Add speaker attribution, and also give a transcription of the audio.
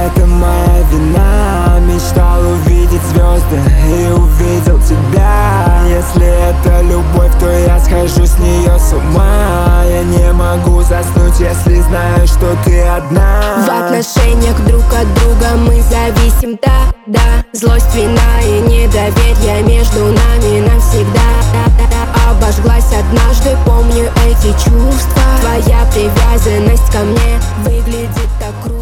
Speaker 1: это моя вина. Мечтал увидеть звезды и увидел тебя. Если это любовь, то я схожу с нее с ума. Я не могу заснуть, если знаю, что ты одна.
Speaker 2: В отношениях друг от друга мы зависим, да. Злость, вина и недоверие между нами навсегда. Обожглась однажды, помню эти чувства. Твоя привязанность ко мне выглядит так круто.